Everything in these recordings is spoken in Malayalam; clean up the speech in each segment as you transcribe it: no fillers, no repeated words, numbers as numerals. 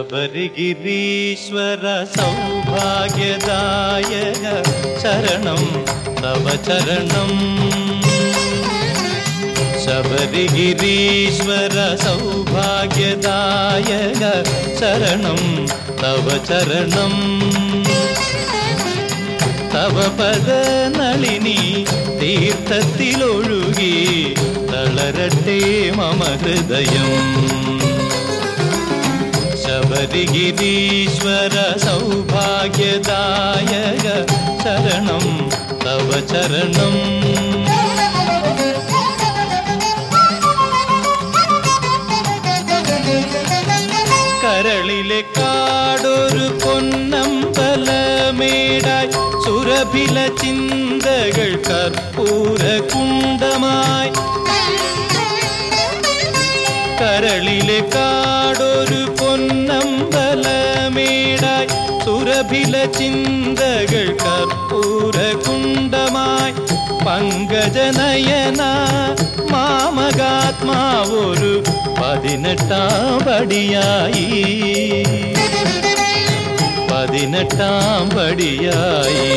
ശബരിഗിരീശ്വര സൗഭാഗ്യദായക ശരണം തവ ചരണം. ശബരിഗിരീശ്വര സൗഭാഗ്യദായക ശരണം തവ ചരണം. തവ പദനളിനി തീർത്ഥത്തിലൊഴുകി തളരട്ടെ മമ ഹൃദയം. ശബരിഗിരീശ്വര സൗഭാഗ്യദായക ശരണം തവ ചരണം. കരളിലെ കാടൊരു പൊന്നമ്പലമേടായി സുരഭില ചിന്തകൾ കർപ്പൂര കുണ്ടമായി. കരളിലെ കാടൊരു പൊന്നമ്പലമേടായി സുരഭില ചിന്തകൾ കർപ്പൂര കുണ്ടമായി. പങ്കജനയന മാമകാത്മാവൊരു 18ാം പടിയായി. 18ാം പടിയായി.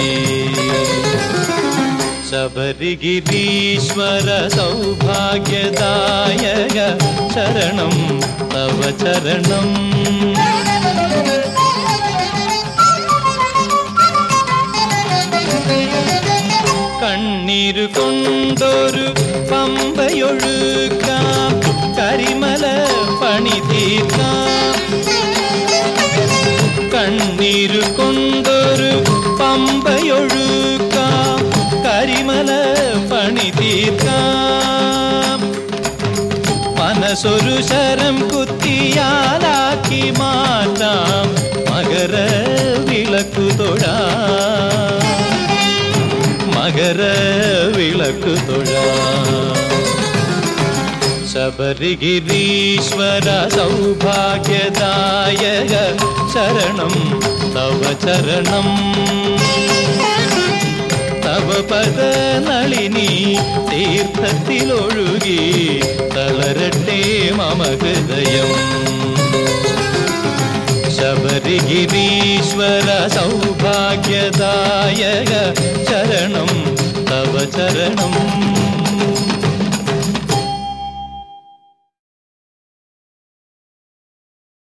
ശബരിഗിരീശ്വര സൗഭാഗ്യദായക ശരണം തവ ചരണം. കണ്ണീരു കൊണ്ടൊരു പമ്പയൊഴുക്കാം, കരിമല പണി തീർക്കാം. കണ്ണീരു കൊണ്ടൊരു പമ്പയൊഴുക്കാം, കരിമല പണി തീർക്കാം. മനസ്സൊരു ശരം കുത്തിയാലാക്കി മാറ്റാം, മകര വിളക്കു തൊഴാം. മകര വിളക്കു തൊഴാം. ശബരിഗിരീശ്വര സൗഭാഗ്യദായക ശരണം തവ ചരണം. തവ പദനളിനി തീർത്ഥത്തിലൊഴുകി തളരട്ടെ മമ ഹൃദയം. ശബരിഗിരീശ്വര സൗഭാഗ്യദായക ശരണം തവ ചരണം.